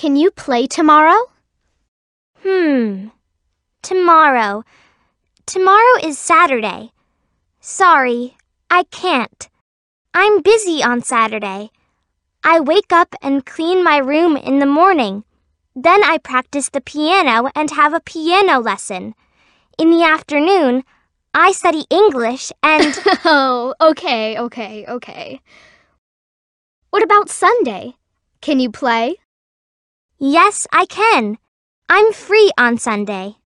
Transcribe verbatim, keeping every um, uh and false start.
Can you play tomorrow? Hmm. Tomorrow. Tomorrow is Saturday. Sorry, I can't. I'm busy on Saturday. I wake up and clean my room in the morning. Then I practice the piano and have a piano lesson. In the afternoon, I study English and... Oh, okay, okay, okay. What about Sunday? Can you play? Yes, I can. I'm free on Sunday.